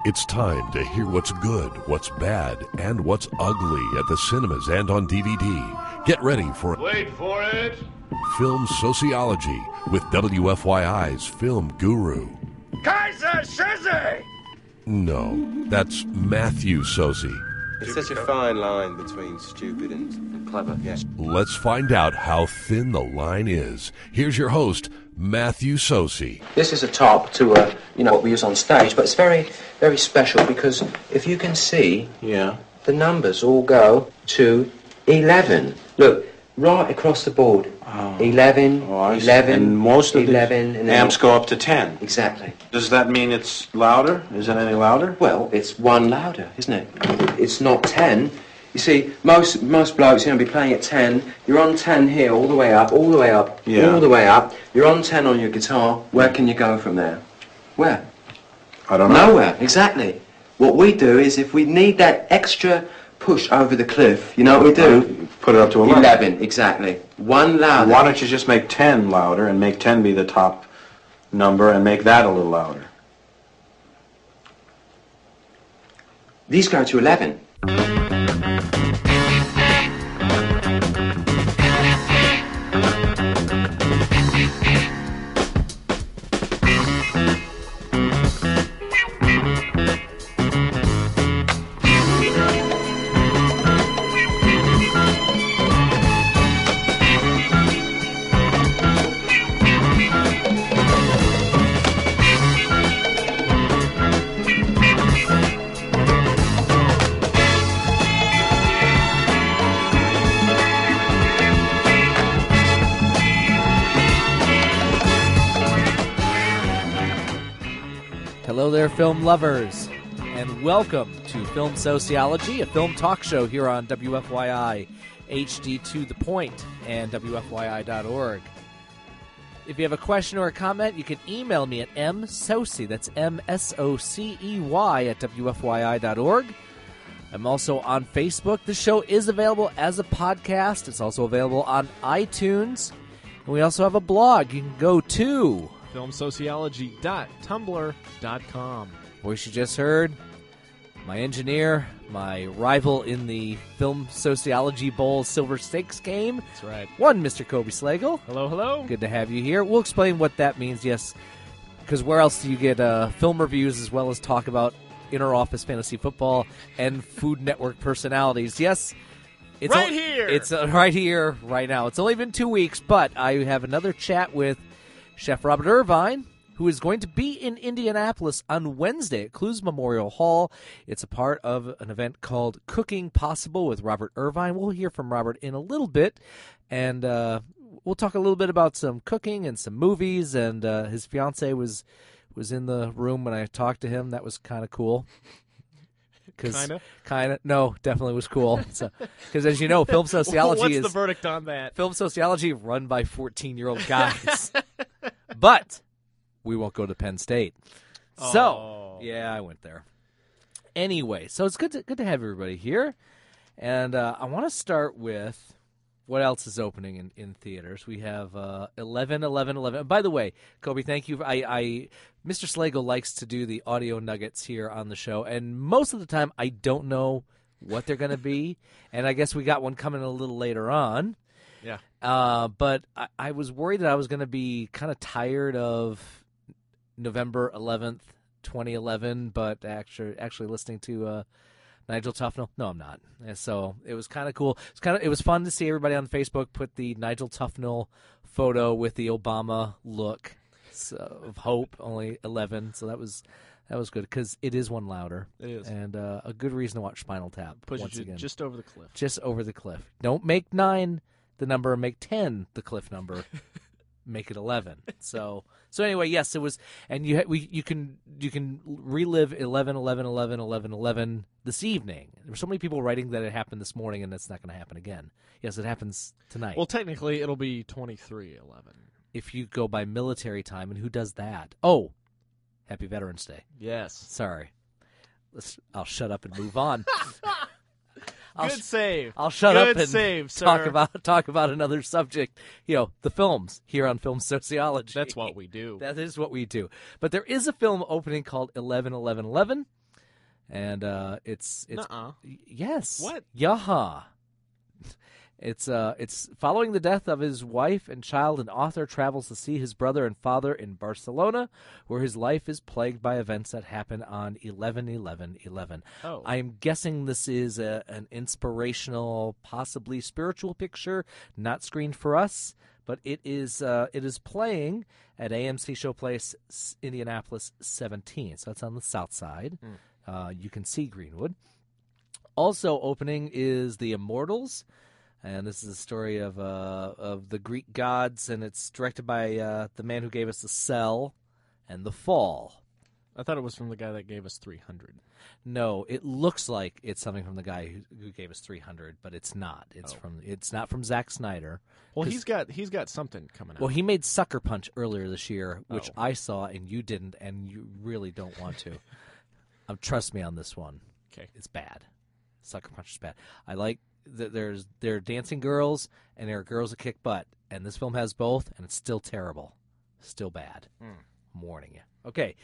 It's time to hear what's good, what's bad, and what's ugly at the cinemas and on DVD. Get ready for Wait for it! Film Sociology with WFYI's film guru. Kaiser Soze! No, that's Matthew Soze. It's such a fine line between stupid and clever. Yes. Let's find out how thin the line is. Here's your host, Matthew Soze. This is a top to what we use on stage, but it's very, very special because if you can see, the numbers all go to 11. Look, right across the board. 11, 11, and most of 11, the and amps go up to 10. Exactly. Does that mean it's louder? Is it any louder? Well, it's one louder, isn't it? It's not 10. You see, most blokes, be playing at 10. You're on 10 here, all the way up, all the way up, all the way up. You're on 10 on your guitar. Where can you go from there? Where? I don't know. Nowhere, exactly. What we do is if we need that extra push over the cliff, you know what we do? Put it up to 11. 11, exactly. One louder. Why don't you just make 10 louder and make 10 be the top number and make that a little louder? These go to 11. Hello there, film lovers, and welcome to Film Sociology, a film talk show here on WFYI, HD to the Point, and WFYI.org. If you have a question or a comment, you can email me at msocey, that's MSOCEY, at WFYI.org. I'm also on Facebook. The show is available as a podcast. It's also available on iTunes. And we also have a blog. You can go to filmsociology.tumblr.com. Voice you just heard, my engineer, my rival in the Film Sociology Bowl Silver Stakes game. That's right. One, Mr. Kobe Slagle. Hello, hello. Good to have you here. We'll explain what that means, yes, because where else do you get film reviews as well as talk about inter-office fantasy football and Food Network personalities? Yes. It's here. It's right here, right now. It's only been 2 weeks, but I have another chat with Chef Robert Irvine, who is going to be in Indianapolis on Wednesday at Clues Memorial Hall. It's a part of an event called Cooking Possible with Robert Irvine. We'll hear from Robert in a little bit, and we'll talk a little bit about some cooking and some movies, and his fiancée was in the room when I talked to him. That was kind of cool. Kind of. No, definitely was cool. Because as you know, film sociology What's the verdict on that? Film sociology run by 14-year-old guys. But we won't go to Penn State. So, yeah, I went there. Anyway, so it's good to have everybody here. And I want to start with what else is opening in theaters. We have 11. By the way, Kobe, thank you. Mr. Slagle likes to do the audio nuggets here on the show, and most of the time I don't know what they're going to be, and I guess we got one coming a little later on. Yeah. But I was worried that I was going to be kind of tired of November 11th, 2011, but actually listening to Nigel Tufnell. No, I'm not. And so it was kind of cool. It was fun to see everybody on Facebook put the Nigel Tufnell photo with the Obama look of hope, only 11. So that was good because it is one louder. It is. And a good reason to watch Spinal Tap. Pushes you again. just over the cliff. Just over the cliff. Don't make 9 the number, make 10 the cliff number. Make it 11. So anyway, yes, it was, and you can relive 11 this evening. There were so many people writing that it happened this morning, and that's not going to happen again. Yes, it happens tonight. Well, technically, it'll be 23/11 if you go by military time, and who does that? Oh, Happy Veterans Day. Yes. Sorry. I'll shut up and move on. Good save. I'll shut up and save, talk about another subject. The films here on Film Sociology. That's what we do. That is what we do. But there is a film opening called 11. And it's Nuh-uh. yes. What? Yaha. It's following the death of his wife and child. An author travels to see his brother and father in Barcelona, where his life is plagued by events that happen on 11/11/11. Oh. I am guessing this is an inspirational, possibly spiritual picture, not screened for us, but it is playing at AMC Showplace Indianapolis 17. So that's on the south side. You can see Greenwood. Also opening is The Immortals. And this is a story of the Greek gods, and it's directed by the man who gave us The Cell and The Fall. I thought it was from the guy that gave us 300. No, it looks like it's something from the guy who gave us 300, but it's not. It's not from Zack Snyder. Well, he's got something coming out. Well, he made Sucker Punch earlier this year, which I saw and you didn't, and you really don't want to. Trust me on this one. Okay, it's bad. Sucker Punch is bad. I like. There are dancing girls and there are girls that kick butt, and this film has both, and it's still terrible, still bad. I'm warning you. Okay,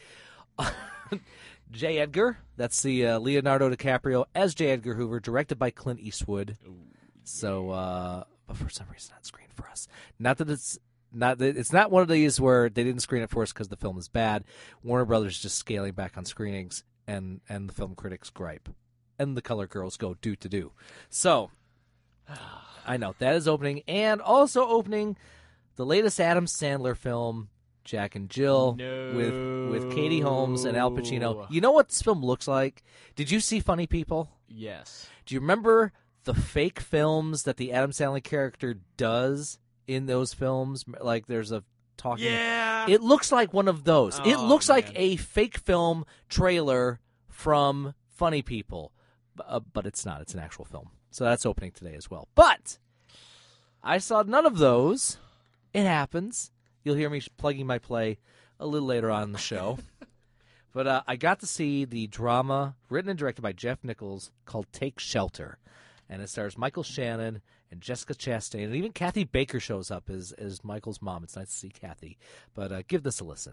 J. Edgar. That's the Leonardo DiCaprio as J. Edgar Hoover, directed by Clint Eastwood. Ooh, so, but for some reason, not screened for us. It's not one of these where they didn't screen it for us because the film is bad. Warner Brothers just scaling back on screenings, and the film critics gripe. And the color girls go do. So, I know, that is opening. And also opening the latest Adam Sandler film, Jack and Jill, with Katie Holmes and Al Pacino. You know what this film looks like? Did you see Funny People? Yes. Do you remember the fake films that the Adam Sandler character does in those films? Like there's a talking... Yeah! It looks like one of those. Oh, it looks like man. a fake film trailer from Funny People. But it's not. It's an actual film. So that's opening today as well. But I saw none of those. It happens. You'll hear me plugging my play a little later on in the show. But I got to see the drama written and directed by Jeff Nichols called Take Shelter. And it stars Michael Shannon and Jessica Chastain. And even Kathy Baker shows up as Michael's mom. It's nice to see Kathy. But give this a listen.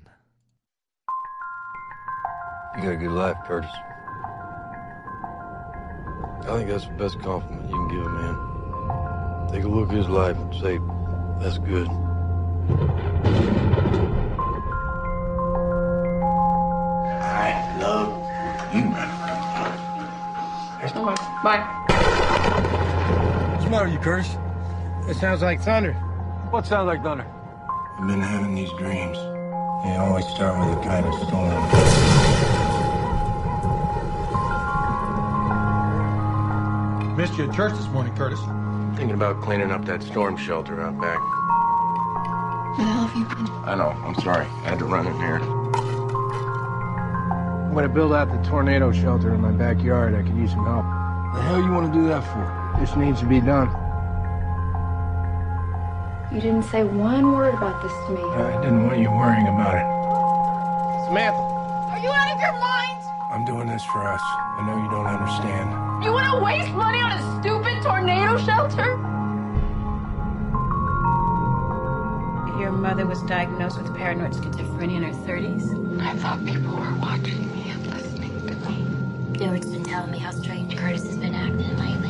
You got a good life, Curtis. I think that's the best compliment you can give a man. Take a look at his life and say, that's good. I love you. Bye. What's the matter with you, Curtis? It sounds like thunder. What sounds like thunder? I've been having these dreams. They always start with a kind of storm. Missed you at church this morning, Curtis. Thinking about cleaning up that storm shelter out back. Where the hell have you been? I know, I'm sorry. I had to run in here. I'm gonna build out the tornado shelter in my backyard. I could use some help. The hell you want to do that for? This needs to be done. You didn't say one word about this to me. I didn't want you worrying about it. Samantha. Are you out of your mind? I'm doing this for us. I know you don't understand. You want to waste money on a stupid tornado shelter? Your mother was diagnosed with paranoid schizophrenia in her 30s. I thought people were watching me and listening to me. George's been telling me how strange Curtis has been acting lately.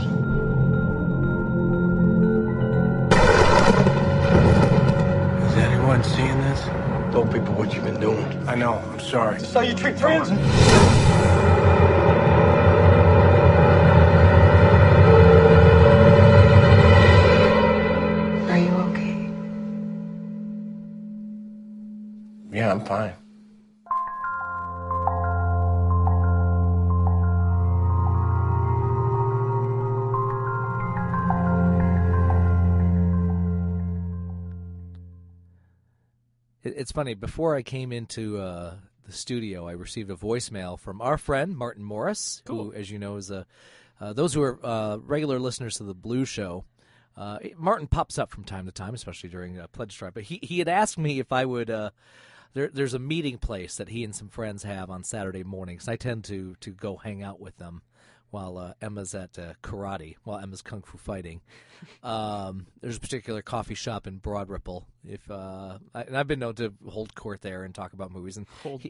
Is anyone seeing this? Told people what you've been doing. I know, I'm sorry. That's how you treat friends. Are you okay? Yeah, I'm fine. It's funny. Before I came into the studio, I received a voicemail from our friend Martin Morris, who, as you know, is those who are regular listeners to the Blues Show. Martin pops up from time to time, especially during Pledge Drive. But he had asked me if I would. There's a meeting place that he and some friends have on Saturday mornings. I tend to go hang out with them while Emma's at karate, while Emma's kung fu fighting. There's a particular coffee shop in Broad Ripple. And I've been known to hold court there and talk about movies. And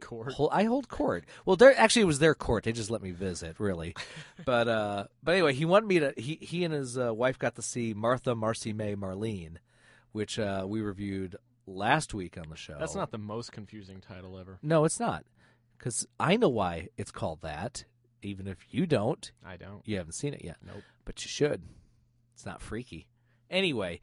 I hold court. Well, it was their court. They just let me visit, really. But anyway, he wanted me to. He and his wife got to see Martha, Marcy May, Marlene, which we reviewed last week on the show. That's not the most confusing title ever. No, it's not. Because I know why it's called that. Even if you don't. I don't. You haven't seen it yet. Nope. But you should. It's not freaky. Anyway.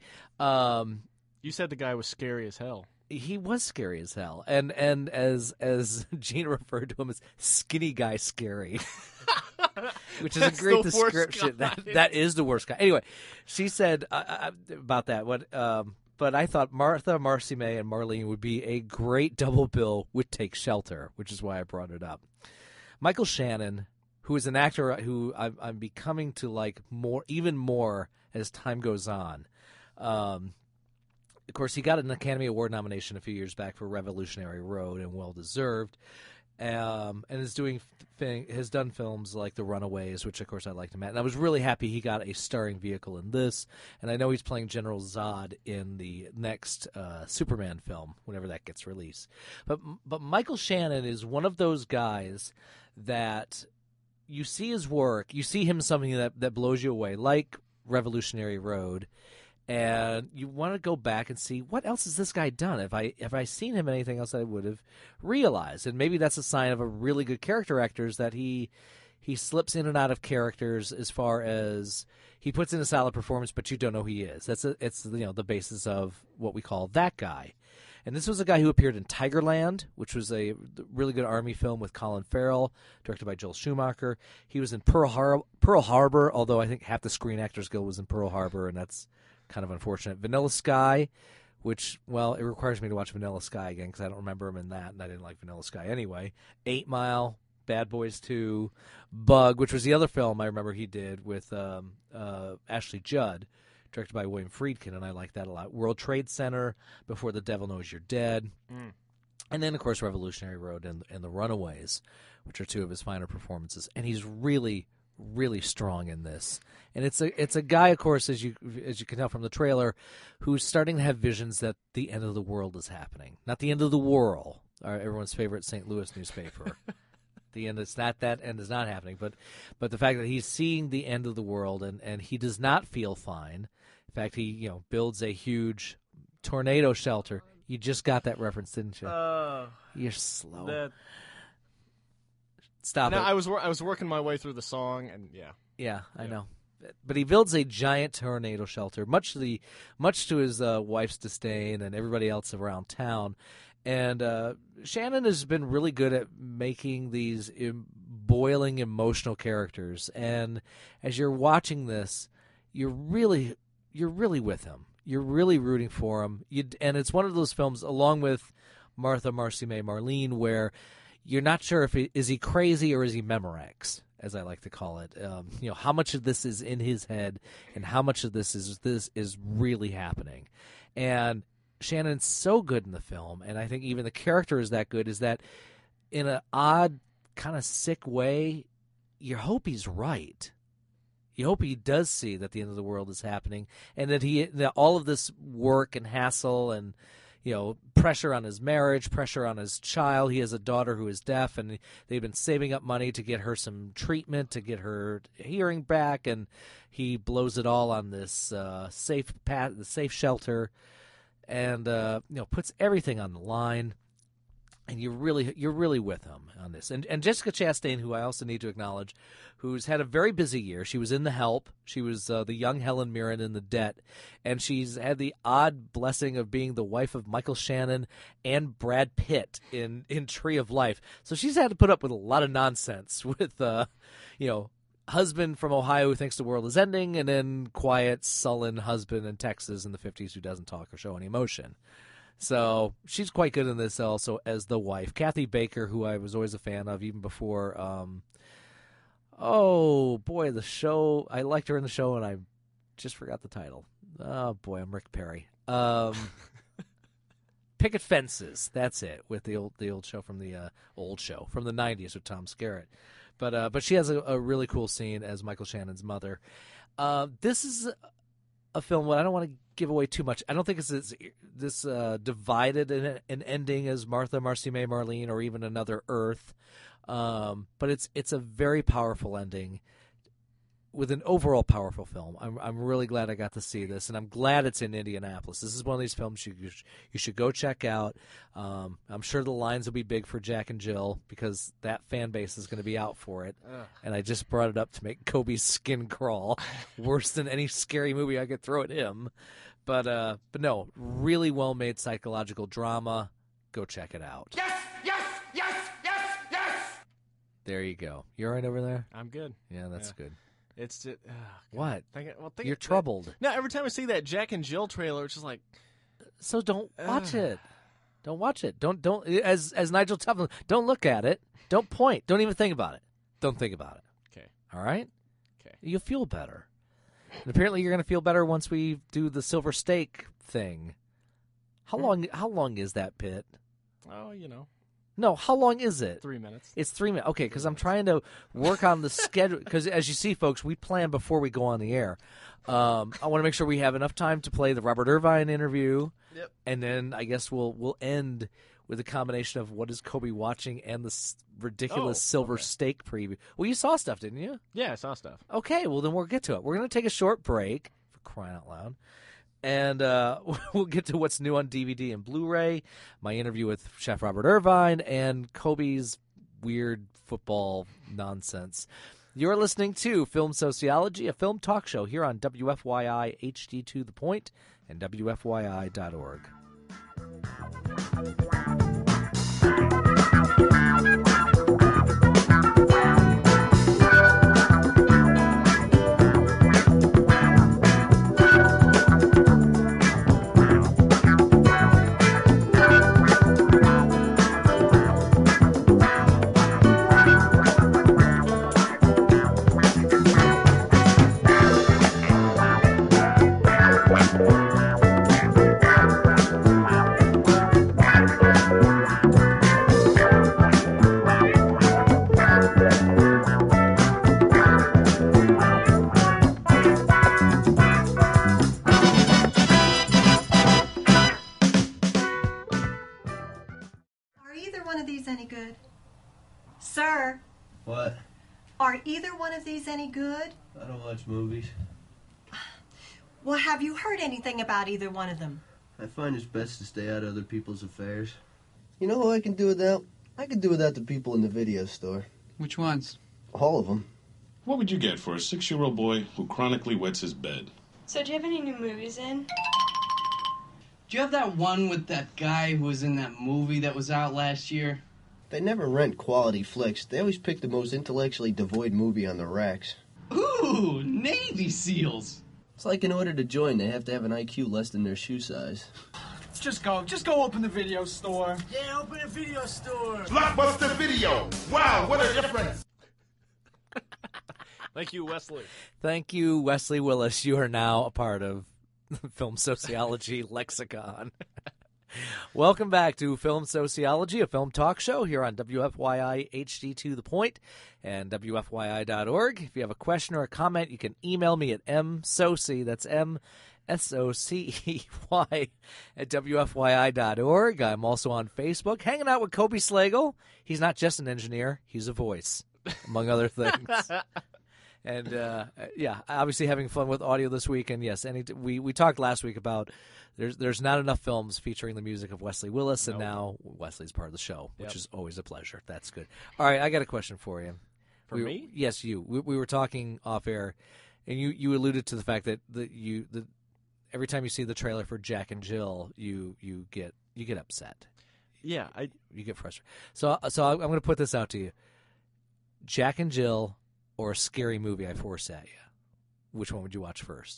You said the guy was scary as hell. He was scary as hell. And as Gina referred to him as skinny guy scary. Which is a great description. That is the worst guy. Anyway, she said about that. But I thought Martha, Marcy May, and Marlene would be a great double bill with Take Shelter, which is why I brought it up. Michael Shannon, who is an actor who I'm becoming to like even more as time goes on. Of course, he got an Academy Award nomination a few years back for Revolutionary Road, and well-deserved. And has done films like The Runaways, which of course I liked him at. And I was really happy he got a starring vehicle in this. And I know he's playing General Zod in the next Superman film, whenever that gets released. But Michael Shannon is one of those guys that you see his work, you see him something that blows you away, like Revolutionary Road. And you want to go back and see what else has this guy done. Have I seen him in anything else I would have realized? And maybe that's a sign of a really good character actor, is that he slips in and out of characters as far as he puts in a solid performance, but you don't know who he is. It's the basis of what we call that guy. And this was a guy who appeared in Tigerland, which was a really good Army film with Colin Farrell, directed by Joel Schumacher. He was in Pearl Harbor, although I think half the Screen Actors Guild was in Pearl Harbor, and that's kind of unfortunate. Vanilla Sky, which, well, it requires me to watch Vanilla Sky again because I don't remember him in that, and I didn't like Vanilla Sky anyway. 8 Mile, Bad Boys 2, Bug, which was the other film I remember he did with Ashley Judd, directed by William Friedkin, and I like that a lot. World Trade Center, Before the Devil Knows You're Dead. And then, of course, Revolutionary Road and The Runaways, which are two of his finer performances. And he's really, really strong in this. And it's a guy, of course, as you can tell from the trailer, who's starting to have visions that the end of the world is happening. Not the end of the world, everyone's favorite St. Louis newspaper. The end is not that end is not happening, but the fact that he's seeing the end of the world and he does not feel fine. In fact, he builds a huge tornado shelter. You just got that reference, didn't you? You're slow. Stop it. I was working my way through the song, and yeah, I know. But he builds a giant tornado shelter, much to his wife's disdain and everybody else around town. And Shannon has been really good at making these boiling emotional characters. And as you're watching this, you're really with him. You're really rooting for him. And it's one of those films, along with Martha, Marcy May, Marlene, where you're not sure if is he crazy or is he Memorex, as I like to call it. How much of this is in his head and how much of this is really happening. And Shannon's so good in the film, and I think even the character is that good, is that in an odd, kind of sick way, you hope he's right. You hope he does see that the end of the world is happening, and that all of this work and hassle and pressure on his marriage, pressure on his child. He has a daughter who is deaf, and they've been saving up money to get her some treatment, to get her hearing back, and he blows it all on this safe shelter, and puts everything on the line. And you're really with him on this. And Jessica Chastain, who I also need to acknowledge, who's had a very busy year. She was in The Help. She was the young Helen Mirren in The Debt. And she's had the odd blessing of being the wife of Michael Shannon and Brad Pitt in Tree of Life. So she's had to put up with a lot of nonsense with, husband from Ohio who thinks the world is ending, and then quiet, sullen husband in Texas in the 50s who doesn't talk or show any emotion. So she's quite good in this also as the wife. Kathy Baker, who I was always a fan of even before. The show. I liked her in the show, and I just forgot the title. Oh, boy, I'm Rick Perry. Picket Fences. That's it, with the old show from the old show from the 90s with Tom Skerritt. But she has a really cool scene as Michael Shannon's mother. This is a film where I don't want to give away too much. I don't think it's this divided an ending as Martha, Marcy May, Marlene, or even Another Earth. But it's a very powerful ending with an overall powerful film. I'm really glad I got to see this, and I'm glad it's in Indianapolis. This is one of these films you should go check out. I'm sure the lines will be big for Jack and Jill because that fan base is going to be out for it. And I just brought it up to make Kobe's skin crawl worse than any scary movie I could throw at him. But no, really well-made psychological drama. Go check it out. Yes, yes, yes, yes, yes. There you go. You all right over there? I'm good. Yeah, that's good. It's just, what? Think You're troubled. No, every time I see that Jack and Jill trailer, it's just like. So don't watch it. Don't watch it. Don't. As Nigel Tufnell, don't look at it. Don't point. Don't even think about it. Don't think about it. Okay. All right. Okay. You'll feel better. And apparently, you're going to feel better once we do the Silver Steak thing. How long is that, Pitt? Oh, No, how long is it? 3 minutes. It's 3 minutes. Okay, because I'm trying to work on the schedule. Because as you see, folks, we plan before we go on the air. I want to make sure we have enough time to play the Robert Irvine interview. Yep. And then I guess we'll end with a combination of what is Kobe watching and the ridiculous Silver Steak preview. Well, you saw stuff, didn't you? Yeah, I saw stuff. Okay, well, then we'll get to it. We're going to take a short break, for crying out loud. And we'll get to what's new on DVD and Blu-ray, my interview with Chef Robert Irvine, and Kobe's weird football nonsense. You're listening to Film Sociology, a film talk show here on WFYI HD to the Point and WFYI.org. Sir? What? Are either one of these any good? I don't watch movies. Well, have you heard anything about either one of them? I find it's best to stay out of other people's affairs. You know who I can do without? I can do without the people in the video store. Which ones? All of them. What would you get for a 6-year-old boy who chronically wets his bed? So do you have any new movies in? Do you have that one with that guy who was in that movie that was out last year? They never rent quality flicks. They always pick the most intellectually devoid movie on the racks. Ooh, Navy SEALs! It's like in order to join, they have to have an IQ less than their shoe size. Just go open the video store. Yeah, open a video store. Blockbuster Video. Wow, what a difference. Thank you, Wesley. Thank you, Wesley Willis. You are now a part of Film Sociology Lexicon. Welcome back to Film Sociology, a film talk show here on WFYI HD to the Point and WFYI.org. If you have a question or a comment, you can email me at msocey, that's MSOCEY at WFYI.org. I'm also on Facebook, hanging out with Kobe Slagle. He's not just an engineer, he's a voice, among other things. And, yeah, obviously having fun with audio this week. And, yes, we talked last week about there's not enough films featuring the music of Wesley Willis, and now Wesley's part of the show, which is always a pleasure. That's good. All right, I got a question for you. For me? Yes, you. We were talking off air, and you alluded to the fact that every time you see the trailer for Jack and Jill, you get upset. Yeah, you get frustrated. So I'm going to put this out to you: Jack and Jill or a scary movie I force at you. Which one would you watch first?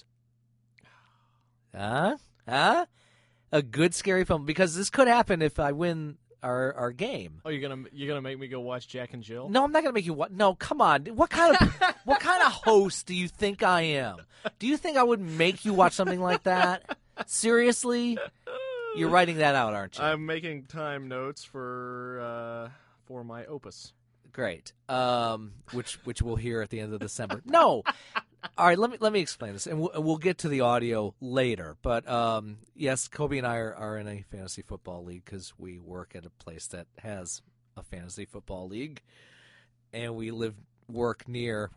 A good scary film, because this could happen if I win our game. Oh, you're gonna make me go watch Jack and Jill? No, I'm not gonna make you watch. No, come on. What kind of host do you think I am? Do you think I would make you watch something like that? Seriously? You're writing that out, aren't you? I'm making time notes for my opus. Great. Which we'll hear at the end of December. No. All right, let me explain this, and we'll get to the audio later. But yes, Kobe and I are in a fantasy football league because we work at a place that has a fantasy football league, and we you work near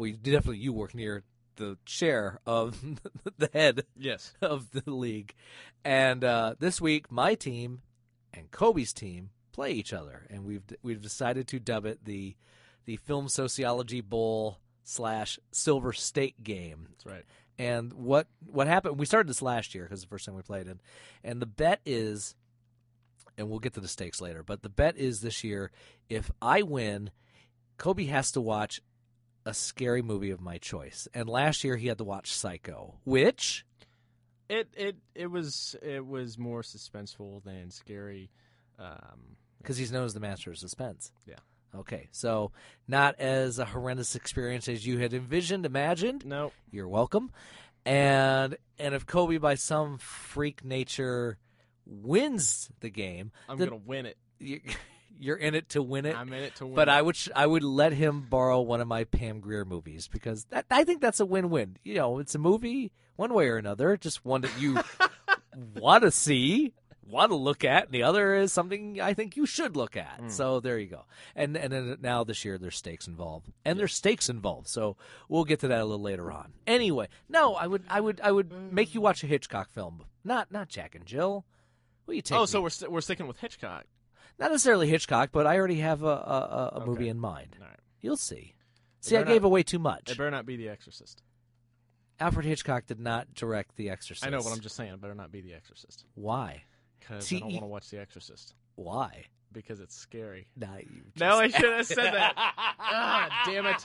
the chair of the head of the league. And this week, my team and Kobe's team play each other, and we've decided to dub it the Film Sociology Bowl / Silver State game. That's right. And what happened? We started this last year because it's the first time we played it, and the bet is, and we'll get to the stakes later, but the bet is this year, if I win, Kobe has to watch a scary movie of my choice. And last year he had to watch Psycho, which it was more suspenseful than scary. Because he's known as the master of suspense. Yeah. Okay, so not as a horrendous experience as you had imagined. No. You're welcome. And if Kobe, by some freak nature, wins the game, I'm going to win it. You're in it to win it. I'm in it to win but it. I would let him borrow one of my Pam Grier movies because I think that's a win-win. You know, it's a movie one way or another, just one that you want to see, want to look at, and the other is something I think you should look at. So there you go. And then now this year there's stakes involved, and there's stakes involved. So we'll get to that a little later on. Anyway, no, I would make you watch a Hitchcock film, not Jack and Jill. What you take? Oh, so we're sticking with Hitchcock. Not necessarily Hitchcock, but I already have a movie in mind. All right. You'll see. See, I gave away too much. It better not be The Exorcist. Alfred Hitchcock did not direct The Exorcist. I know, but I'm just saying it better not be The Exorcist. Why? Because I don't want to watch The Exorcist. Why? Because it's scary. No, I should have said that. Damn it.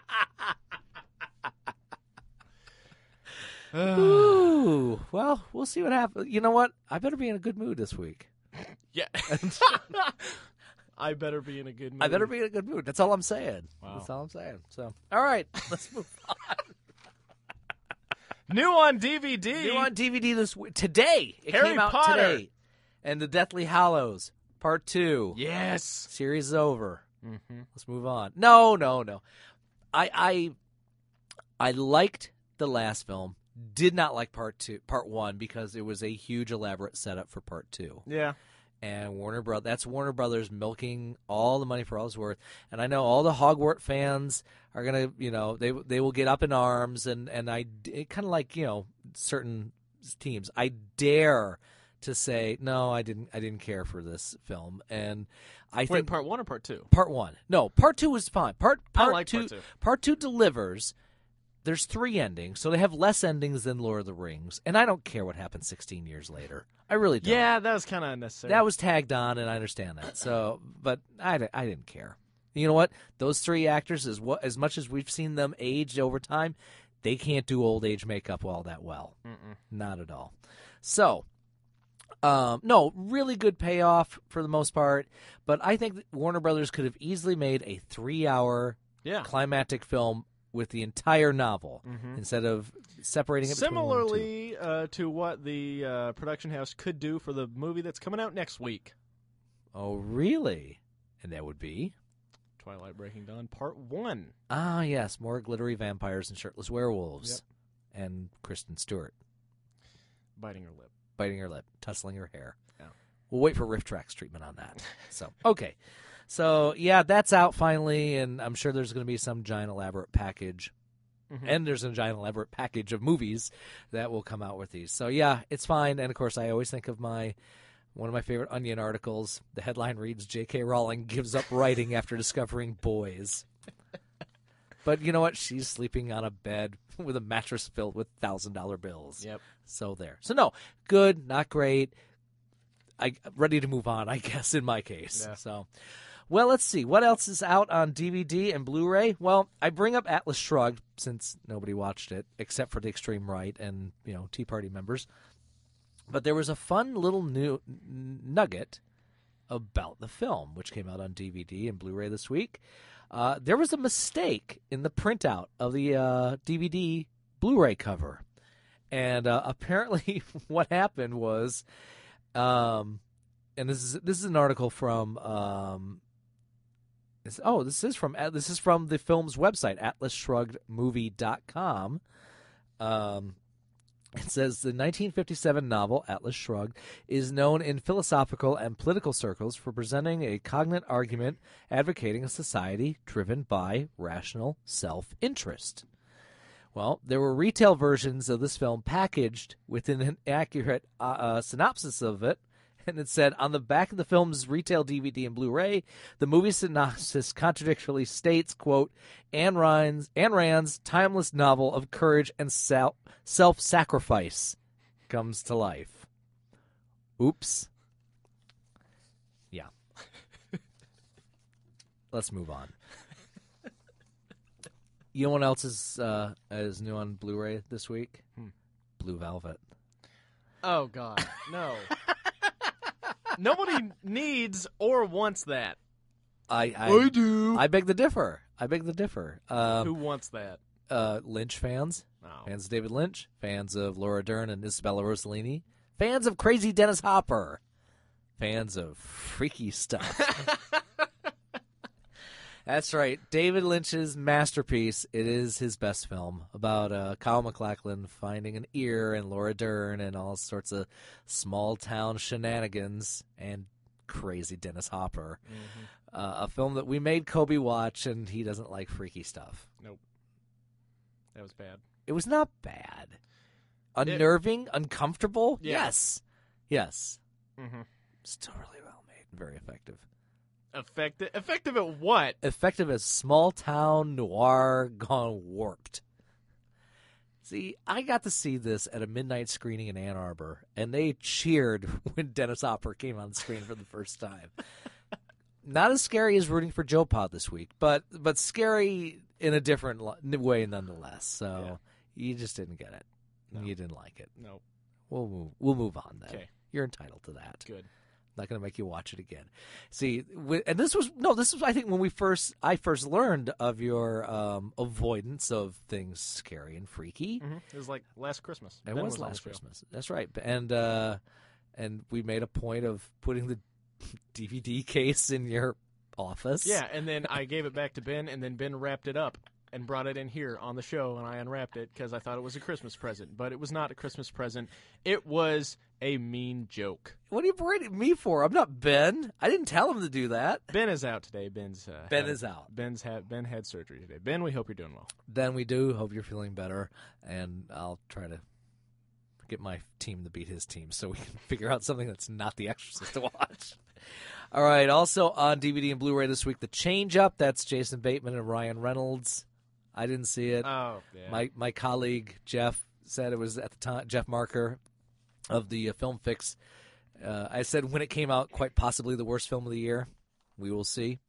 Ooh, well, we'll see what happens. You know what? I better be in a good mood this week. Yeah. I better be in a good mood. I better be in a good mood. That's all I'm saying. Wow. That's all I'm saying. So, all right, let's move on. New on DVD. New on DVD this week. Today. It Harry came out Potter. today. And The Deathly Hallows, Part 2. Yes. Series is over. Mm-hmm. Let's move on. No. I liked the last film. Did not like Part 1 because it was a huge elaborate setup for Part 2. Yeah. And that's Warner Brothers milking all the money for all it's worth. And I know all the Hogwarts fans are gonna, they will get up in arms, and I kind of like certain teams. I dare to say no, I didn't care for this film, and I think Part 1 or Part 2? Part 1. No, Part 2 was fine. Part like 2. Part 2. Part 2 delivers. There's 3 endings, so they have less endings than Lord of the Rings, and I don't care what happened 16 years later. I really don't. Yeah, that was kind of unnecessary. That was tagged on, and I understand that. So, but I didn't care. You know what? Those 3 actors, as much as we've seen them age over time, they can't do old age makeup all that well. Not at all. So, no, really good payoff for the most part, but I think that Warner Brothers could have easily made a 3-hour climactic film with the entire novel instead of separating it similarly to what the production house could do for the movie that's coming out next week. Oh, really? And that would be Twilight Breaking Dawn Part 1. Ah, yes, more glittery vampires and shirtless werewolves. And Kristen Stewart biting her lip, tussling her hair. Yeah. We'll wait for Riff Trax treatment on that. So, okay. So, yeah, that's out finally, and I'm sure there's going to be some giant elaborate package. And there's a giant elaborate package of movies that will come out with these. So, yeah, it's fine. And, of course, I always think of one of my favorite Onion articles. The headline reads, J.K. Rowling gives up writing after discovering boys. But you know what? She's sleeping on a bed with a mattress filled with $1,000 bills. Yep. So there. So, no, good, not great. Ready to move on, I guess, in my case. Yeah. So, well, let's see. What else is out on DVD and Blu-ray? Well, I bring up Atlas Shrugged since nobody watched it except for the extreme right and, Tea Party members. But there was a fun little new nugget about the film, which came out on DVD and Blu-ray this week. There was a mistake in the printout of the DVD Blu-ray cover. And apparently what happened was, and this is an article from This is from the film's website, atlasshruggedmovie.com. It says the 1957 novel Atlas Shrugged is known in philosophical and political circles for presenting a cognate argument advocating a society driven by rational self-interest. Well, there were retail versions of this film packaged with an accurate synopsis of it, and it said, on the back of the film's retail DVD and Blu-ray, the movie synopsis contradictorily states, quote, Ayn Rand's timeless novel of courage and self-sacrifice comes to life. Oops. Yeah. Let's move on. You know what else is new on Blu-ray this week? Blue Velvet. Oh, God. No. Nobody needs or wants that. I do. I beg to differ. Who wants that? Lynch fans. Oh. Fans of David Lynch. Fans of Laura Dern and Isabella Rossellini. Fans of crazy Dennis Hopper. Fans of freaky stuff. That's right. David Lynch's masterpiece. It is his best film about Kyle MacLachlan finding an ear and Laura Dern and all sorts of small-town shenanigans and crazy Dennis Hopper. Mm-hmm. A film that we made Kobe watch, and he doesn't like freaky stuff. Nope. That was bad. It was not bad. Unnerving? Uncomfortable? Yeah. Yes. Mm-hmm. Still really well made. Very effective. Effective at what? Effective as small-town noir gone warped. See, I got to see this at a midnight screening in Ann Arbor, and they cheered when Dennis Hopper came on screen for the first time. Not as scary as rooting for Joe Pod this week, but scary in a different way nonetheless. So you just didn't get it. No. You didn't like it. No. We'll move on then. Okay. You're entitled to that. Good. Not going to make you watch it again. See, and this was I think when I first learned of your avoidance of things scary and freaky. Mm-hmm. It was like last Christmas. It was last Christmas. That's right. And we made a point of putting the DVD case in your office. Yeah, and then I gave it back to Ben, and then Ben wrapped it up and brought it in here on the show, and I unwrapped it because I thought it was a Christmas present. But it was not a Christmas present. It was a mean joke. What are you berating me for? I'm not Ben. I didn't tell him to do that. Ben is out today. Ben is out. Ben had surgery today. Ben, we hope you're doing well. Ben, we do. Hope you're feeling better, and I'll try to get my team to beat his team so we can figure out something that's not The Exorcist to watch. All right, also on DVD and Blu-ray this week, The Change Up. That's Jason Bateman and Ryan Reynolds. I didn't see it. Oh, yeah. My colleague Jeff said it was at the time. Jeff Marker of the Film Fix. I said when it came out, quite possibly the worst film of the year. We will see.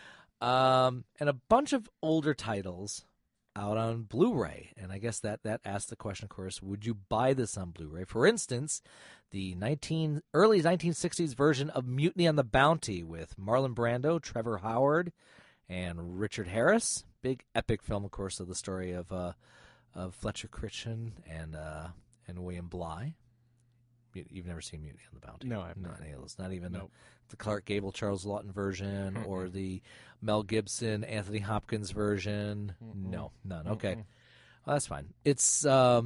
And a bunch of older titles out on Blu-ray. And I guess that asks the question, of course, would you buy this on Blu-ray? For instance, the early 1960s version of Mutiny on the Bounty with Marlon Brando, Trevor Howard, and Richard Harris. Big epic film, of course, of the story of Fletcher Christian and William Bligh. You've never seen Mutiny on the Bounty? No, I've not. Not even the Clark Gable, Charles Lawton version or the Mel Gibson, Anthony Hopkins version. No, none. Okay. Well, that's fine. It's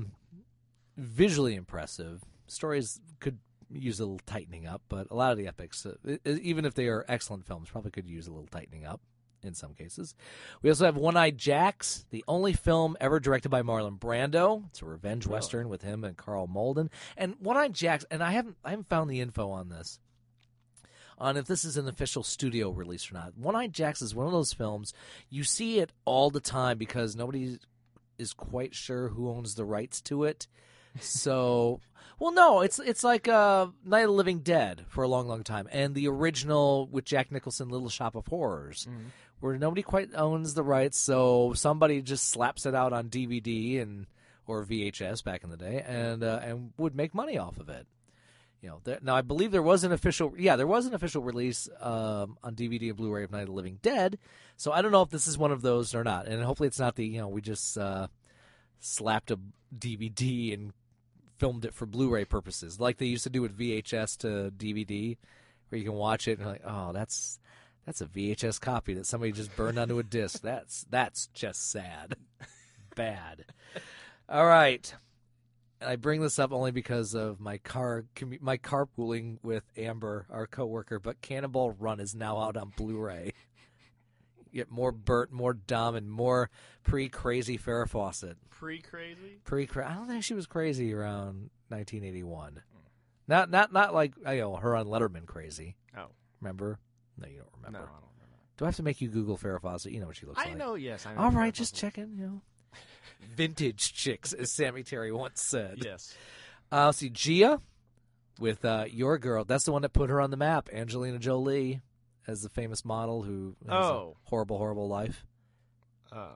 visually impressive. Stories could use a little tightening up, but a lot of the epics, even if they are excellent films, probably could use a little tightening up in some cases. We also have One-Eyed Jacks, the only film ever directed by Marlon Brando. It's a revenge western with him and Carl Malden. And One-Eyed Jacks, and I haven't found the info on this, on if this is an official studio release or not. One-Eyed Jacks is one of those films, you see it all the time because nobody is quite sure who owns the rights to it. So, well, no, it's like Night of the Living Dead for a long, long time, and the original with Jack Nicholson, Little Shop of Horrors, where nobody quite owns the rights, so somebody just slaps it out on DVD or VHS back in the day, and would make money off of it. You know, now I believe there was an official release on DVD and Blu-ray of Night of the Living Dead. So I don't know if this is one of those or not, and hopefully it's not we just slapped a DVD and filmed it for Blu-ray purposes, like they used to do with VHS to DVD, where you can watch it and you're like, oh, that's That's a VHS copy that somebody just burned onto a disc. That's just sad. Bad. All right. And I bring this up only because of my carpooling with Amber, our coworker, but Cannonball Run is now out on Blu-ray. You get more Burt, more Dom, and more pre-crazy Farrah Fawcett. Pre-crazy? I don't think she was crazy around 1981. Not like her on Letterman crazy. Oh. Remember? No, you don't remember. No, I don't remember. Do I have to make you Google Farrah Fawcett? You know what she looks like. I know, yes. I know All right, Farrah just Fawcett. checking, Vintage chicks, as Sammy Terry once said. Yes. Let's see, Gia with Your Girl. That's the one that put her on the map. Angelina Jolie as the famous model who has a horrible, horrible life. No.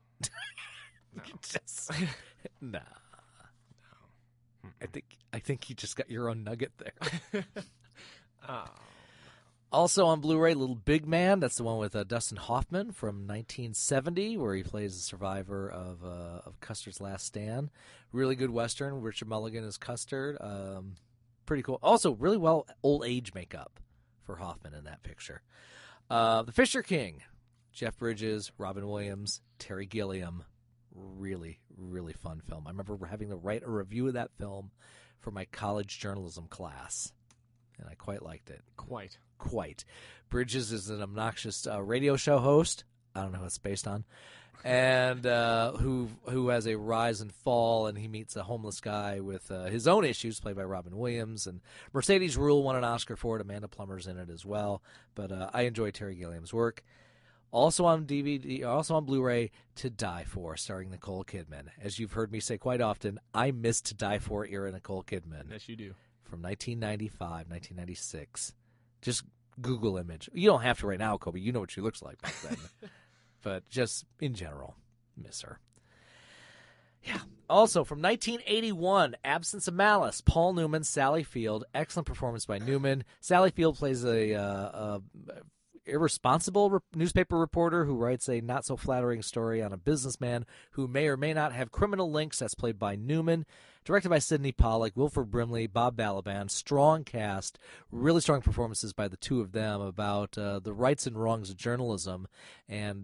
Nah. No. I think you just got your own nugget there. Also on Blu-ray, Little Big Man. That's the one with Dustin Hoffman from 1970, where he plays the survivor of Custer's Last Stand. Really good Western. Richard Mulligan is Custer. Pretty cool. Also, really well old age makeup for Hoffman in that picture. The Fisher King. Jeff Bridges, Robin Williams, Terry Gilliam. Really, really fun film. I remember having to write a review of that film for my college journalism class, and I quite liked it. Quite. Bridges is an obnoxious radio show host. I don't know who it's based on. And who has a rise and fall, and he meets a homeless guy with his own issues, played by Robin Williams. And Mercedes Ruehl won an Oscar for it. Amanda Plummer's in it as well. But I enjoy Terry Gilliam's work. Also on DVD, also on Blu-ray, To Die For, starring Nicole Kidman. As you've heard me say quite often, I miss To Die For era Nicole Kidman. Yes, you do. From 1995, 1996. Just Google image. You don't have to right now, Kobe. You know what she looks like back then. But just in general, miss her. Yeah. Also, from 1981, Absence of Malice, Paul Newman, Sally Field. Excellent performance by Newman. Sally Field plays a irresponsible newspaper reporter who writes a not-so-flattering story on a businessman who may or may not have criminal links. That's played by Newman. Directed by Sidney Pollack, Wilford Brimley, Bob Balaban. Strong cast, really strong performances by the two of them about the rights and wrongs of journalism, and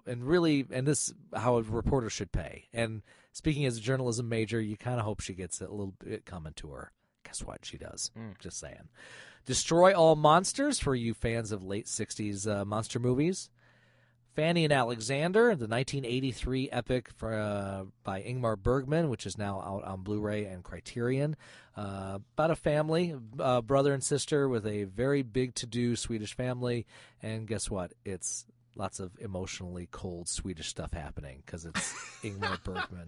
this how a reporter should pay. And speaking as a journalism major, you kind of hope she gets a little bit coming to her. Guess what? She does. Just saying. Destroy All Monsters for you fans of late 60s monster movies. Fanny and Alexander, the 1983 epic by Ingmar Bergman, which is now out on Blu-ray and Criterion. About a family, brother and sister with a very big to-do Swedish family. And guess what? It's lots of emotionally cold Swedish stuff happening because it's Ingmar Bergman.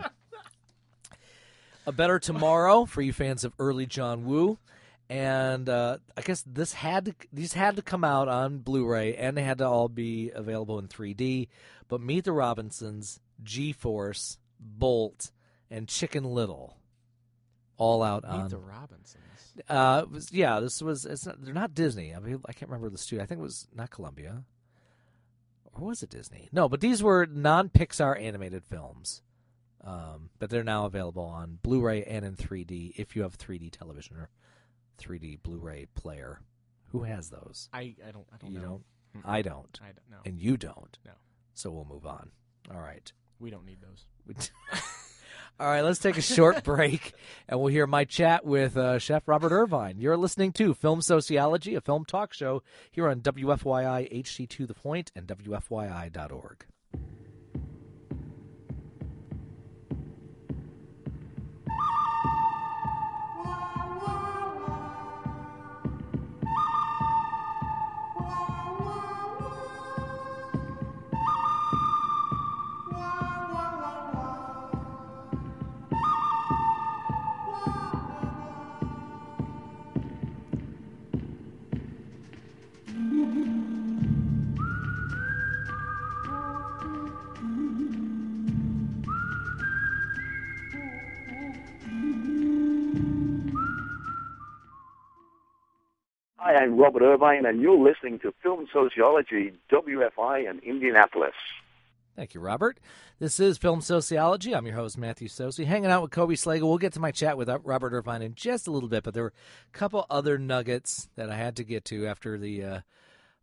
A Better Tomorrow for you fans of early John Woo. And I guess these had to come out on Blu-ray, and they had to all be available in 3D. But Meet the Robinsons, G-Force, Bolt, and Chicken Little, all out on. Meet the Robinsons. They're not Disney. I mean, I can't remember the studio. I think it was not Columbia, or was it Disney? No, but these were non-Pixar animated films. But they're now available on Blu-ray and in 3D if you have 3D television or 3D Blu-ray player. Who has those? I don't You know. don't? I don't. I don't know. And you don't. No. So we'll move on. All right. We don't need those. All right, let's take a short break, and we'll hear my chat with Chef Robert Irvine. You're listening to Film Sociology, a film talk show here on WFYI HD2 The Point and WFYI.org. Hi, I'm Robert Irvine, and you're listening to Film Sociology, WFI in Indianapolis. Thank you, Robert. This is Film Sociology. I'm your host, Matthew Sosi, hanging out with Kobe Slagle. We'll get to my chat with Robert Irvine in just a little bit, but there were a couple other nuggets that I had to get to after the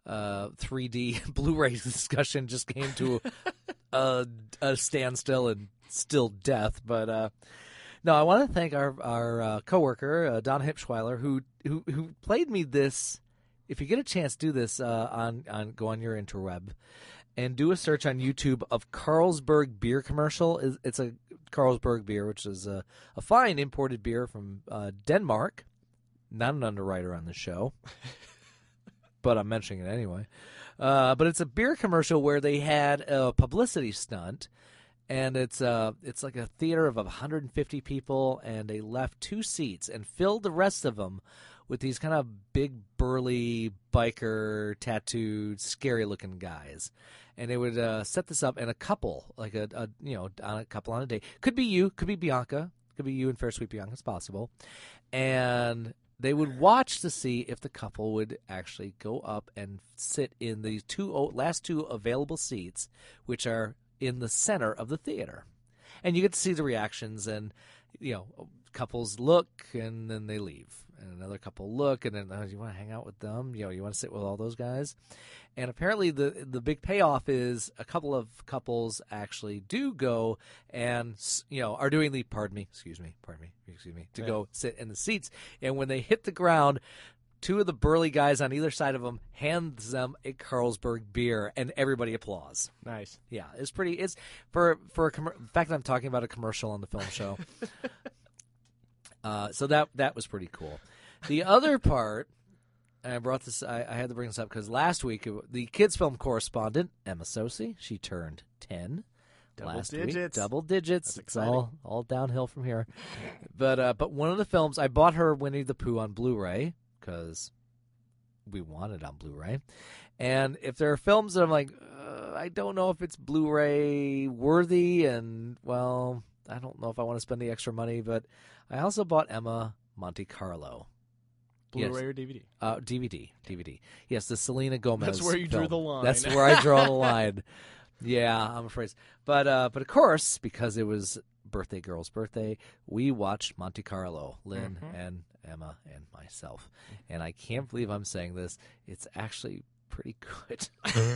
3D Blu-ray discussion just came to a standstill and still death. But no, I want to thank our coworker Don Hipschweiler who played me this. If you get a chance, do this go on your interweb and do a search on YouTube of Carlsberg beer commercial. It's a Carlsberg beer, which is a fine imported beer from Denmark. Not an underwriter on the show, but I'm mentioning it anyway. But it's a beer commercial where they had a publicity stunt, and it's like a theater of 150 people, and they left 2 seats and filled the rest of them with these kind of big, burly, biker, tattooed, scary-looking guys. And they would set this up, and a couple, like a couple on a date. Could be you, could be Bianca, could be you and Fair Sweet Bianca, it's possible. And they would watch to see if the couple would actually go up and sit in the last 2 available seats, which are in the center of the theater. And you get to see the reactions, and, couples look, and then they leave. And another couple look, and then you want to hang out with them? You want to sit with all those guys? And apparently the big payoff is a couple of couples actually do go and, are doing the, go sit in the seats. And when they hit the ground, 2 of the burly guys on either side of them hands them a Carlsberg beer, and everybody applauds. Nice. Yeah, it's pretty. It's for the fact that I'm talking about a commercial on the film show. So that was pretty cool. The other part, and I brought this. I had to bring this up because last week the kids film correspondent Emma Sosi, she turned 10. Last week, double digits. It's all downhill from here. But one of the films, I bought her Winnie the Pooh on Blu-ray because we want it on Blu-ray. And if there are films that I'm like, I don't know if it's Blu-ray worthy, and well, I don't know if I want to spend the extra money, but I also bought Emma Monte Carlo. Blu-ray or DVD? DVD. Yes, the Selena Gomez. That's where you drew the line. That's where I draw the line. Yeah, I'm afraid. But of course, because it was birthday girl's birthday, we watched Monte Carlo, Lynn and Emma and myself. And I can't believe I'm saying this. It's actually pretty good.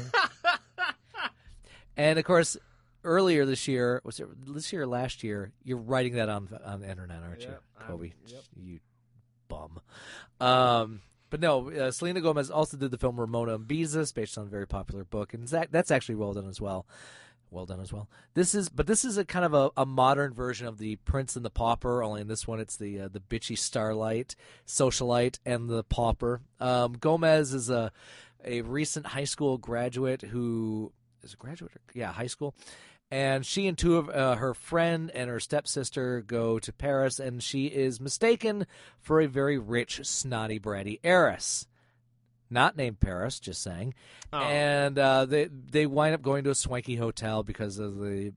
And of course, earlier this year, was it this year or last year? You're writing that on the internet, aren't you, Kobe? Yep. You bum. But no, Selena Gomez also did the film Ramona and Beezus, based on a very popular book, and that's actually well done as well. This is a kind of a modern version of the Prince and the Pauper. Only in this one, it's the bitchy starlight, socialite, and the pauper. Gomez is a recent high school graduate who is a graduate. High school. And she and 2 of her friend and her stepsister go to Paris, and she is mistaken for a very rich, snotty, bratty heiress. Not named Paris, just saying. Oh. And they wind up going to a swanky hotel because of the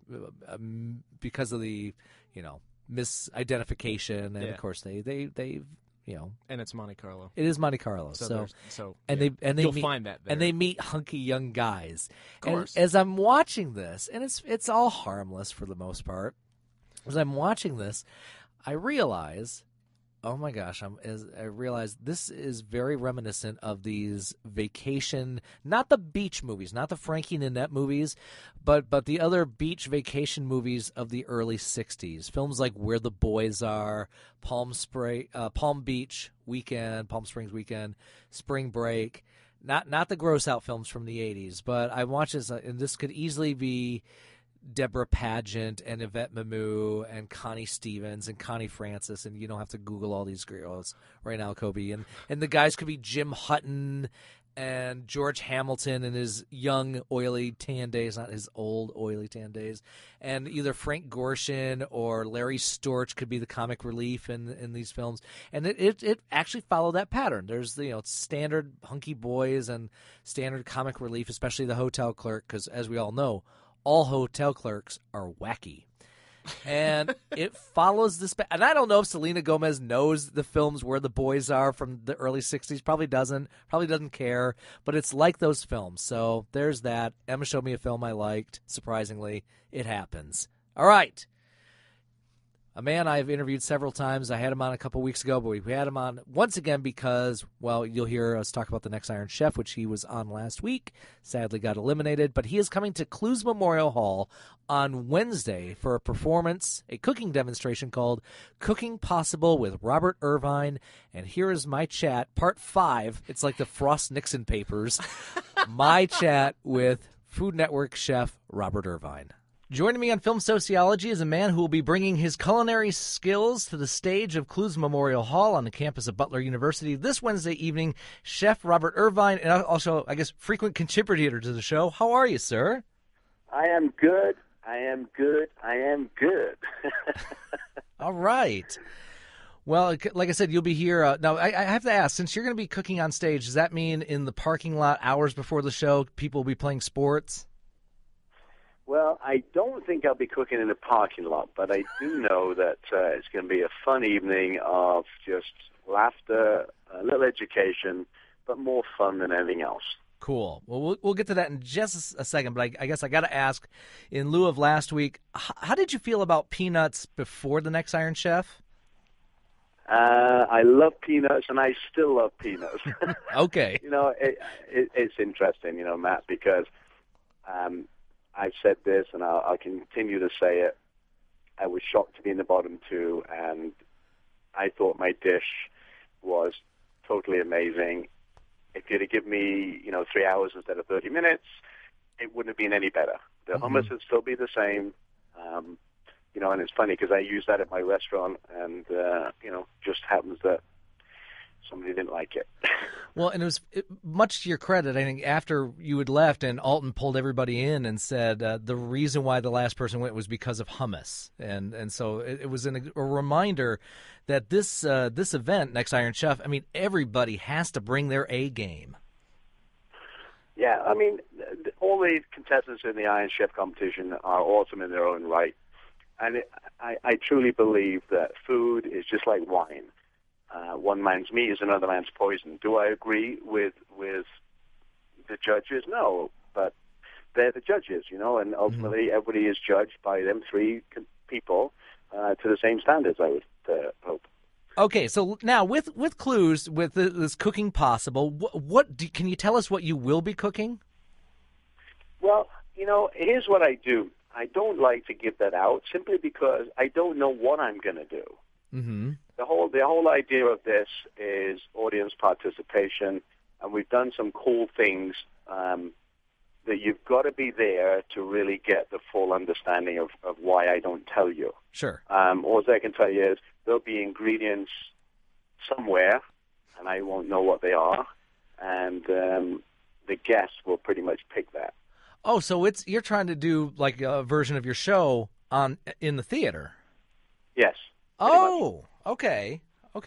misidentification, and of course they and it's Monte Carlo. It is Monte Carlo. You'll find that there. And they meet hunky young guys. Of course. And as I'm watching this, and it's all harmless for the most part. As I'm watching this, I realize, oh my gosh! I realize this is very reminiscent of these vacation, not the beach movies, not the Frankie and Annette movies, but the other beach vacation movies of the early '60s. Films like Where the Boys Are, Palm Beach Weekend, Palm Springs Weekend, Spring Break. Not the gross out films from the '80s, but I watch this, and this could easily be Deborah Pageant and Yvette Mimieux and Connie Stevens and Connie Francis, and you don't have to Google all these girls right now, Kobe. And the guys could be Jim Hutton and George Hamilton in his young, oily tan days, not his old, oily tan days. And either Frank Gorshin or Larry Storch could be the comic relief in these films. And it actually followed that pattern. There's standard hunky boys and standard comic relief, especially the hotel clerk, because as we all know, all hotel clerks are wacky. And it follows this. And I don't know if Selena Gomez knows the films Where the Boys Are from the early 60s. Probably doesn't care. But it's like those films. So there's that. Emma showed me a film I liked. Surprisingly, it happens. All right. A man I've interviewed several times. I had him on a couple weeks ago, but we had him on once again because, well, you'll hear us talk about the Next Iron Chef, which he was on last week. Sadly got eliminated, but he is coming to Clues Memorial Hall on Wednesday for a performance, a cooking demonstration called Cooking Possible with Robert Irvine. And here is my chat, part 5. It's like the Frost-Nixon papers. My chat with Food Network chef Robert Irvine. Joining me on Film Sociology is a man who will be bringing his culinary skills to the stage of Clues Memorial Hall on the campus of Butler University this Wednesday evening, Chef Robert Irvine, and also, I guess, frequent contributor to the show. How are you, sir? I am good. I am good. I am good. All right. Well, like I said, you'll be here. Now, I have to ask, since you're going to be cooking on stage, does that mean in the parking lot hours before the show, people will be playing sports? Well, I don't think I'll be cooking in the parking lot, but I do know that it's going to be a fun evening of just laughter, a little education, but more fun than anything else. Cool. Well, we'll get to that in just a second, but I guess I got to ask, in lieu of last week, how did you feel about Peanuts before the Next Iron Chef? I love Peanuts, and I still love Peanuts. Okay. It's interesting, Matt, because I've said this, and I'll continue to say it. I was shocked to be in the bottom 2, and I thought my dish was totally amazing. If you'd have given me, 3 hours instead of 30 minutes, it wouldn't have been any better. The hummus would still be the same. And it's funny because I use that at my restaurant, and, just happens that somebody didn't like it. Well, and much to your credit, I think after you had left and Alton pulled everybody in and said the reason why the last person went was because of hummus. And so it was a reminder that this event, Next Iron Chef, I mean, everybody has to bring their A game. Yeah, I mean, all the contestants in the Iron Chef competition are awesome in their own right. And I truly believe that food is just like wine. One man's meat is another man's poison. Do I agree with the judges? No, but they're the judges, and ultimately everybody is judged by them 3 people to the same standards, I would hope. Okay, so now with Clues, with this Cooking Possible, can you tell us what you will be cooking? Well, here's what I do. I don't like to give that out simply because I don't know what I'm going to do. Mm-hmm. The whole idea of this is audience participation, and we've done some cool things that you've got to be there to really get the full understanding of why I don't tell you. Sure. All I can tell you is there'll be ingredients somewhere, and I won't know what they are, and the guests will pretty much pick that. Oh, so you're trying to do like a version of your show in the theater? Yes. Oh, okay.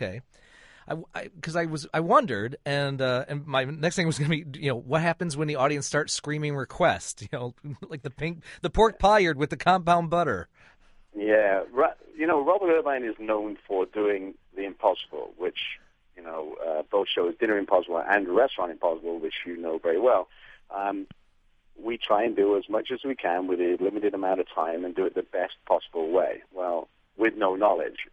Because I wondered, and my next thing was going to be, what happens when the audience starts screaming request? Like the pork paillard with the compound butter. Yeah, Robert Irvine is known for doing the impossible, which both shows, Dinner Impossible and Restaurant Impossible, which you know very well. We try and do as much as we can with a limited amount of time and do it the best possible way. Well, with no knowledge.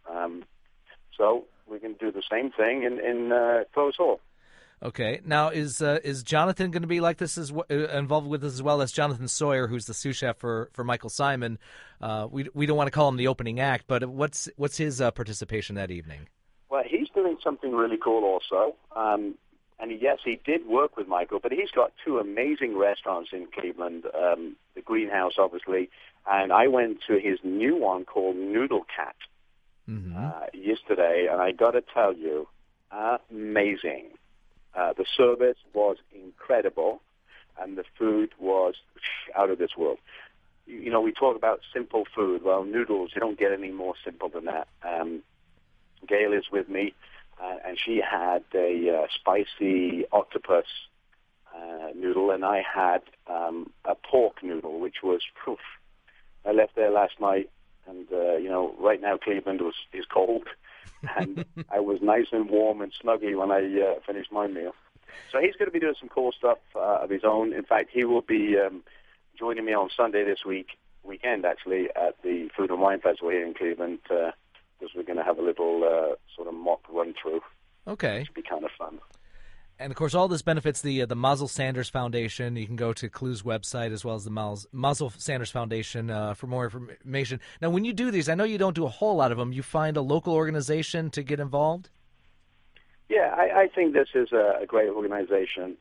So we can do the same thing in Close Hall. Okay. Now, is Jonathan going to be like this involved with this as well? As Jonathan Sawyer, who's the sous chef for Michael Simon. We don't want to call him the opening act, but what's his participation that evening? Well, he's doing something really cool also. And yes, he did work with Michael, but he's got 2 amazing restaurants in Cleveland, the Greenhouse, obviously, and I went to his new one called Noodle Cat yesterday, and I got to tell you, amazing. The service was incredible, and the food was out of this world. We talk about simple food. Well, noodles, you don't get any more simple than that. Gail is with me. And she had a spicy octopus noodle, and I had a pork noodle, which was proof. I left there last night, and right now Cleveland is cold, and I was nice and warm and snuggly when I finished my meal. So he's going to be doing some cool stuff of his own. In fact, he will be joining me on Sunday this weekend, actually, at the Food and Wine Festival here in Cleveland. because we're going to have a little sort of mock run through. Okay. Which would be kind of fun. And, of course, all this benefits the Mazel Sanders Foundation. You can go to Clue's website as well as the Mazel Sanders Foundation for more information. Now, when you do these, I know you don't do a whole lot of them. You find a local organization to get involved? Yeah, I think this is a great organization.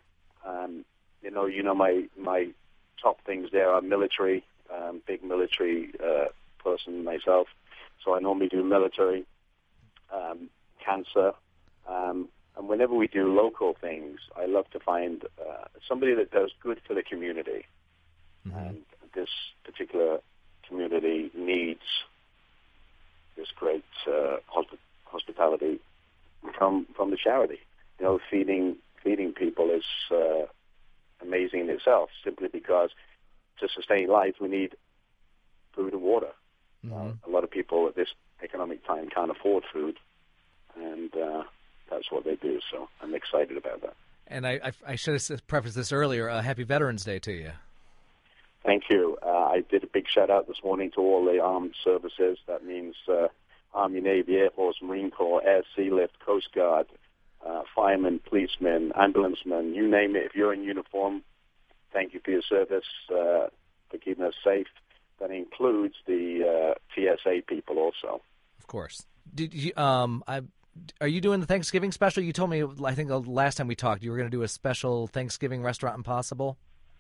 My top things there are military, big military person myself. So I normally do military, cancer, and whenever we do local things, I love to find somebody that does good for the community. Mm-hmm. And this particular community needs this great hospitality from the charity. Feeding people is amazing in itself, simply because to sustain life, we need food and water. Mm-hmm. A lot of people at this economic time can't afford food, and that's what they do, so I'm excited about that. And I should have prefaced this earlier. Happy Veterans Day to you. Thank you. I did a big shout-out this morning to all the armed services. That means Army, Navy, Air Force, Marine Corps, Air, Sea Lift, Coast Guard, firemen, policemen, ambulancemen, you name it. If you're in uniform, thank you for your service, for keeping us safe. That includes the TSA people also. Of course. Did you? Are you doing the Thanksgiving special? You told me, I think the last time we talked, you were going to do a special Thanksgiving Restaurant Impossible.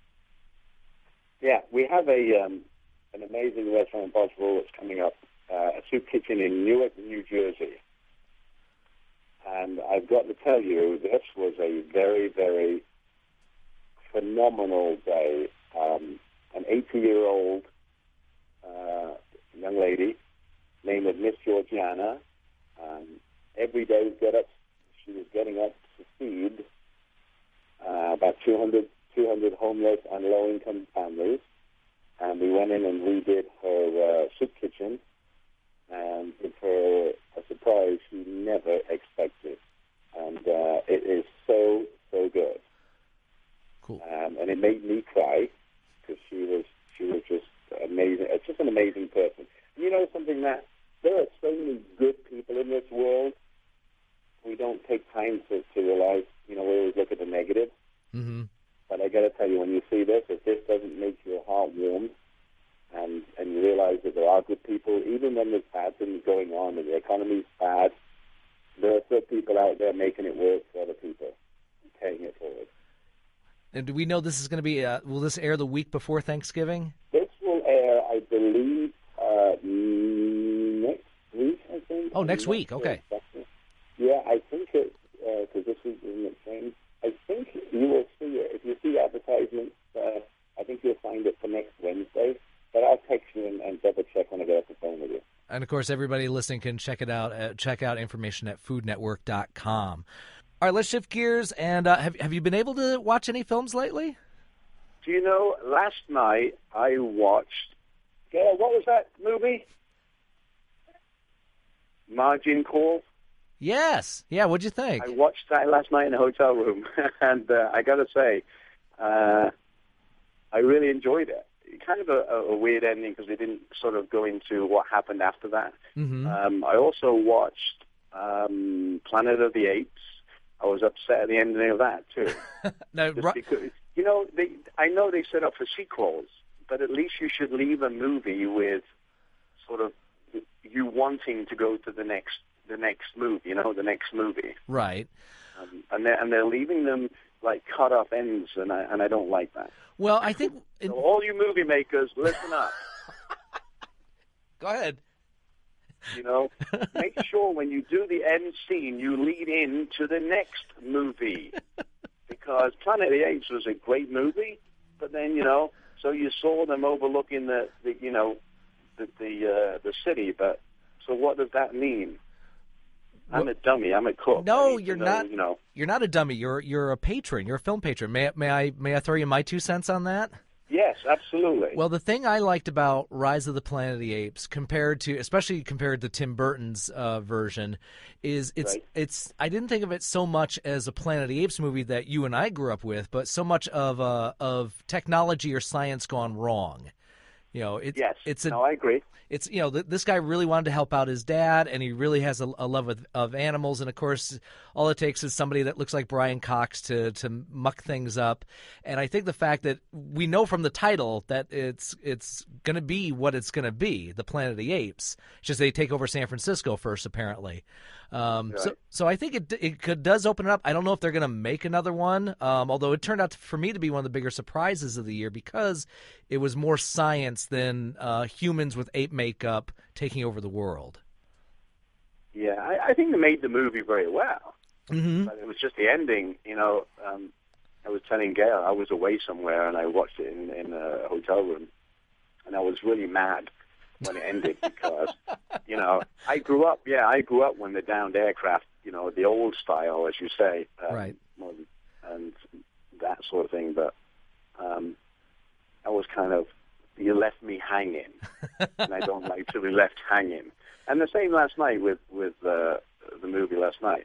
Yeah, we have an amazing Restaurant Impossible that's coming up, a soup kitchen in Newark, New Jersey. And I've got to tell you, this was a very, very phenomenal day. An 80-year-old young lady named Miss Georgiana. Every day she was getting up to feed about 200 homeless and low-income families. And we went in and redid her soup kitchen and did her a surprise she never expected. And it is so, so good. Cool. And it made me cry because she was just amazing. It's just an amazing person. You know something, that there are so many good people in this world. We don't take time to realize, we always look at the negative. Mm-hmm. But I got to tell you, when you see this, if this doesn't make your heart warm, and you realize that there are good people, even when there's bad things going on and the economy's bad, there are still people out there making it work for other people and paying it forward. And do we know this is going to be, will this air the week before Thanksgiving? This will air, I believe, next week, I think. Oh, next week, okay. Yeah, I think it, because this week isn't the same. I think you will see it. If you see advertisements, I think you'll find it for next Wednesday. But I'll text you and double check when I get off the phone with you. And, of course, everybody listening can check it out. Check out information at foodnetwork.com. All right, let's shift gears. And have you been able to watch any films lately? Do you know, last night I watched, what was that movie? Margin Call? Yes. Yeah, what'd you think? I watched that last night in a hotel room. And I got to say, I really enjoyed it. Kind of a weird ending because they didn't sort of go into what happened after that. Mm-hmm. I also watched Planet of the Apes. I was upset at the ending of that, too. Because, I know they set up for sequels, but at least you should leave a movie with sort of you wanting to go to the next movie, the next movie. Right. And they're leaving them like cut off ends, and I don't like that. Well, I think so all you movie makers, listen up. Go ahead. Make sure when you do the end scene, you lead in to the next movie. Because Planet of the Apes was a great movie, but then, so you saw them overlooking the city, but so what does that mean? I'm a dummy. I'm a cook. No, you're not. You're not a dummy. You're a patron. You're a film patron. May I throw you my 2 cents on that? Yes, absolutely. Well, the thing I liked about Rise of the Planet of the Apes, especially compared to Tim Burton's version, is it's. I didn't think of it so much as a Planet of the Apes movie that you and I grew up with, but so much of technology or science gone wrong. You know, I agree. It's this guy really wanted to help out his dad, and he really has a love of animals. And of course, all it takes is somebody that looks like Brian Cox to muck things up. And I think the fact that we know from the title that it's going to be what it's going to be, the Planet of the Apes. It's just they take over San Francisco first, apparently. Right. So I think it does open it up. I don't know if they're going to make another one, although it turned out for me to be one of the bigger surprises of the year because it was more science than humans with ape makeup taking over the world. Yeah, I think they made the movie very well. Mm-hmm. But it was just the ending. I was telling Gail I was away somewhere and I watched it in a hotel room, and I was really mad when it ended because, I grew up when the downed aircraft, the old style, as you say, right, and that sort of thing. But I was kind of, you left me hanging, and I don't like to be left hanging. And the same last night with the movie last night.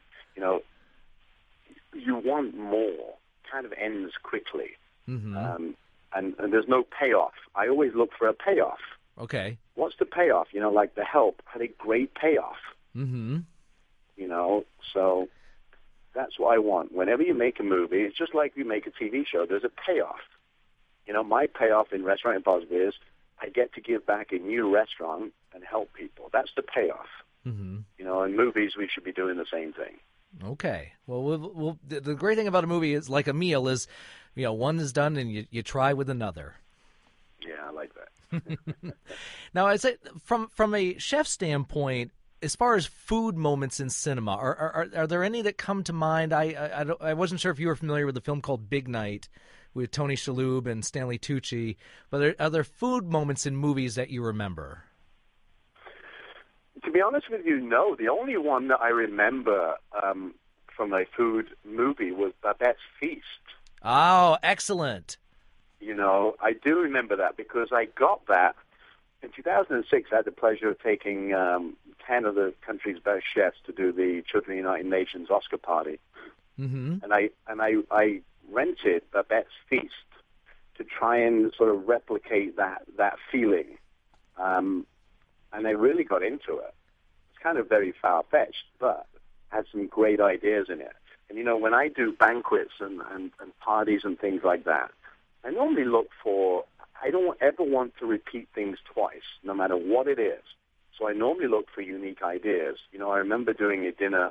You want more. Kind of ends quickly, mm-hmm. And there's no payoff. I always look for a payoff. Okay. What's the payoff? Like The Help had a great payoff. Mm-hmm. So that's what I want. Whenever you make a movie, it's just like you make a TV show. There's a payoff. My payoff in Restaurant Impossible is I get to give back a new restaurant and help people. That's the payoff. Mm-hmm. In movies, we should be doing the same thing. Okay. Well, the great thing about a movie is, like a meal, is, one is done and you try with another. Yeah, I like that. Now, I say from a chef standpoint, as far as food moments in cinema, are there any that come to mind? I wasn't sure if you were familiar with the film called Big Night with Tony Shalhoub and Stanley Tucci, but are there food moments in movies that you remember? To be honest with you, no. The only one that I remember from a food movie was Babette's Feast. Oh, excellent. I do remember that because I got that. In 2006, I had the pleasure of taking 10 of the country's best chefs to do the Children of the United Nations Oscar party. Mm-hmm. And I rented Babette's Feast to try and sort of replicate that feeling. And I really got into it. It's kind of very far-fetched, but had some great ideas in it. And, when I do banquets and parties and things like that, I normally look for, I don't ever want to repeat things twice, no matter what it is. So I normally look for unique ideas. I remember doing a dinner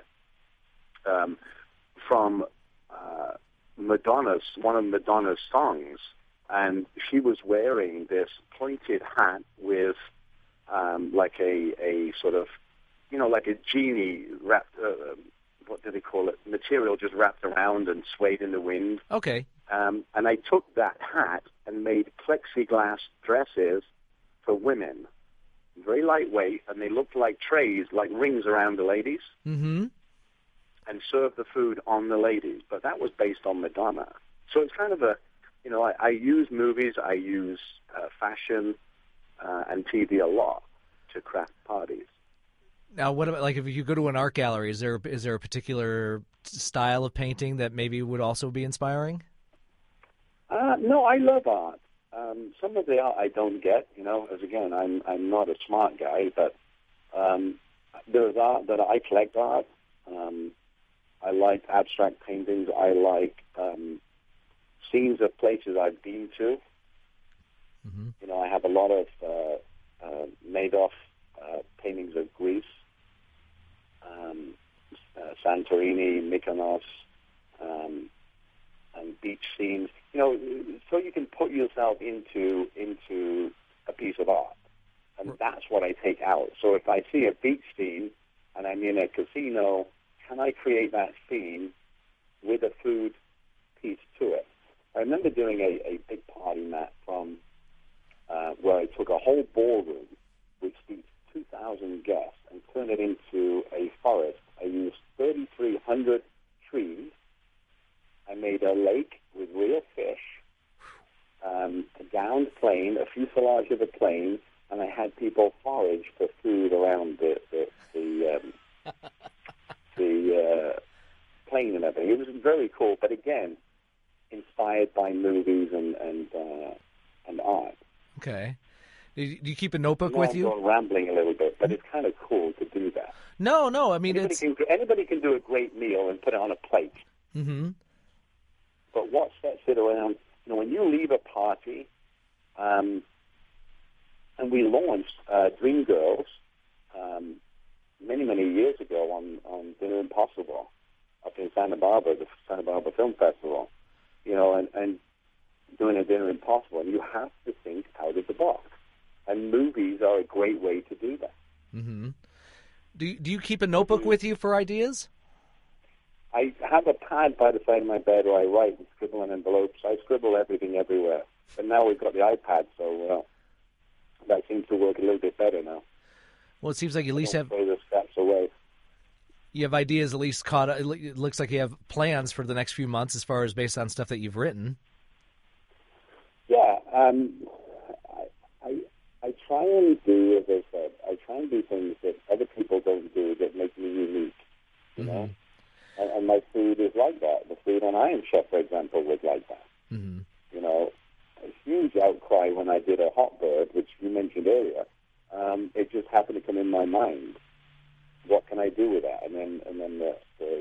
from one of Madonna's songs, and she was wearing this pointed hat with like a sort of, like a genie wrapped, what do they call it? Material just wrapped around and swayed in the wind. Okay. And I took that hat and made plexiglass dresses for women, very lightweight, and they looked like trays, like rings around the ladies, mm-hmm. and served the food on the ladies. But that was based on Madonna. So it's kind of a, I use movies, I use fashion and TV a lot to craft parties. Now, what about, like, if you go to an art gallery, is there a particular style of painting that maybe would also be inspiring? No, I love art. Some of the art I don't get, as again, I'm not a smart guy, but there's art that I collect art. I like abstract paintings. I like scenes of places I've been to. Mm-hmm. I have a lot of Madoff paintings of Greece, Santorini, Mykonos, and beach scenes. So you can put yourself into a piece of art, and that's what I take out. So if I see a beach scene and I'm in a casino, can I create that scene with a food piece to it? I remember doing a big party, Matt, from where I took a whole ballroom, which seats 2,000 guests, and turned it into a forest. I used 3,300 trees. I made a lake with real fish, a downed plane, a fuselage of a plane, and I had people forage for food around the plane and everything. It was very cool, but again, inspired by movies and art. Okay. Do you keep a notebook I know with you? I'm rambling a little bit, but it's kind of cool to do that. No. I mean, anybody can do a great meal and put it on a plate. Mm-hmm. But what sets it around? When you leave a party, and we launched Dreamgirls many years ago on Dinner Impossible up in Santa Barbara, the Santa Barbara Film Festival. And doing a Dinner Impossible, and you have to think out of the box. And movies are a great way to do that. Mm-hmm. Do you keep a notebook with you for ideas? I have a pad by the side of my bed where I write and scribble on envelopes. I scribble everything everywhere. But now we've got the iPad, so that seems to work a little bit better now. Well, it seems like you at least have throw the scraps away. You have ideas at least caught. It looks like you have plans for the next few months as far as based on stuff that you've written. Yeah, I try and do, as I said, I try and do things that other people don't do that make me unique, you know? And my food is like that. The food on Iron Chef, for example, was like that. Mm-hmm. A huge outcry when I did a hot bird, which you mentioned earlier. It just happened to come in my mind. What can I do with that? And then the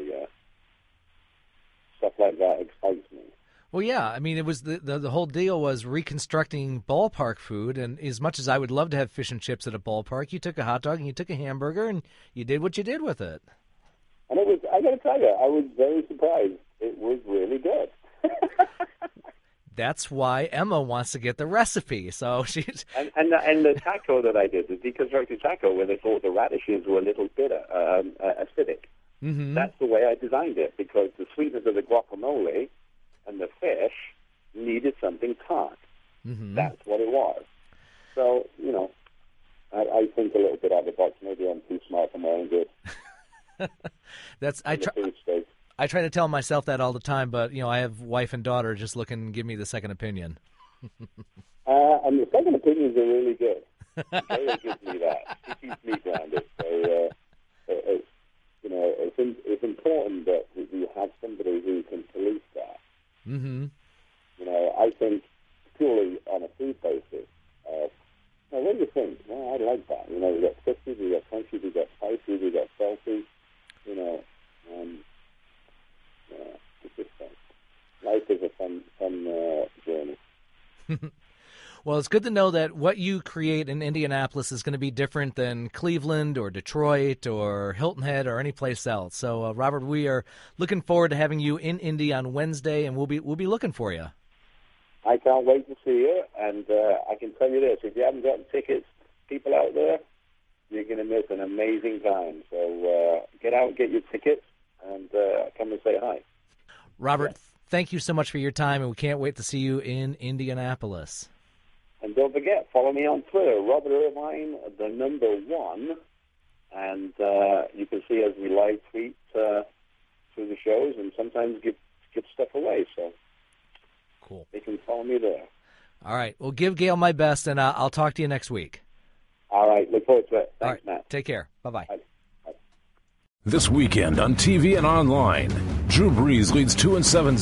stuff like that excites me. Well, yeah. I mean, it was the whole deal was reconstructing ballpark food. And as much as I would love to have fish and chips at a ballpark, you took a hot dog and you took a hamburger and you did what you did with it. And it was, I got to tell you, I was very surprised. It was really good. That's why Emma wants to get the recipe. So she's and the taco that I did, the deconstructed taco, where they thought the radishes were a little bitter, acidic. Mm-hmm. That's the way I designed it, because the sweetness of the guacamole and the fish needed something tart. Mm-hmm. That's what it was. So, I think a little bit out of the box. Maybe I'm too smart for my own good. I try to tell myself that all the time, but I have wife and daughter just looking to give me the second opinion. And the second opinions are really good. They gives me that. She keeps me grounded. So it's important that you have somebody who can police that. Mm-hmm. I think purely on a food basis. What do you think? Well, I like that. We got crispy, we got crunchy, we got spicy, we got salty. It's just fun. Life is a fun journey. Well, it's good to know that what you create in Indianapolis is going to be different than Cleveland or Detroit or Hilton Head or any place else. So, Robert, we are looking forward to having you in Indy on Wednesday, and we'll be looking for you. I can't wait to see you, and I can tell you this: if you haven't gotten tickets, people out there, you're going to miss an amazing time. So get out, get your tickets, and come and say hi. Robert, thank you so much for your time, and we can't wait to see you in Indianapolis. And don't forget, follow me on Twitter, Robert Irvine, the number 1, and you can see as we live tweet through the shows, and sometimes give stuff away. So cool. They can follow me there. All right. Well, give Gail my best, and I'll talk to you next week. All right. Look forward to it. Thanks, All right. Matt. Take care. Bye-bye. Bye. This weekend on TV and online, Drew Brees leads 2-7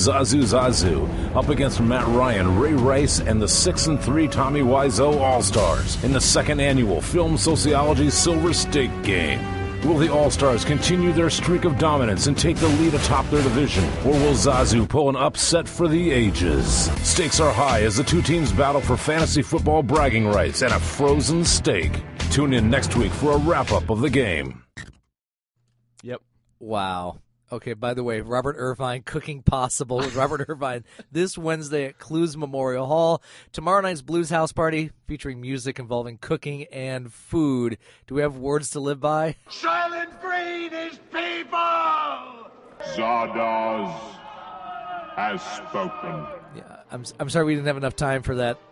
Zazu up against Matt Ryan, Ray Rice, and the 6-3 Tommy Wiseau All-Stars in the second annual Film Sociology Silver Stake Game. Will the All-Stars continue their streak of dominance and take the lead atop their division, or will Zazu pull an upset for the ages? Stakes are high as the two teams battle for fantasy football bragging rights and a frozen steak. Tune in next week for a wrap-up of the game. Yep. Wow. Okay, by the way, Robert Irvine, Cooking Possible with Robert Irvine this Wednesday at Clues Memorial Hall. Tomorrow night's Blues House Party featuring music involving cooking and food. Do we have words to live by? Silent Green is people! Zardoz has spoken. Yeah, I'm sorry we didn't have enough time for that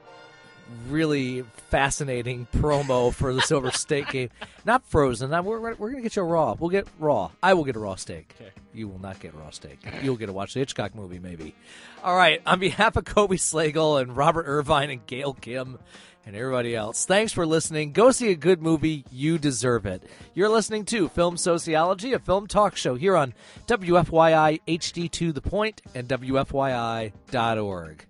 really fascinating promo for the Silver Steak Game. Not frozen. We're going to get you a raw. We'll get raw. I will get a raw steak. Okay. You will not get raw steak. You'll get to watch the Hitchcock movie, maybe. All right. On behalf of Kobe Slagle and Robert Irvine and Gail Kim and everybody else, thanks for listening. Go see a good movie. You deserve it. You're listening to Film Sociology, a film talk show here on WFYI HD to the Point and WFYI.org.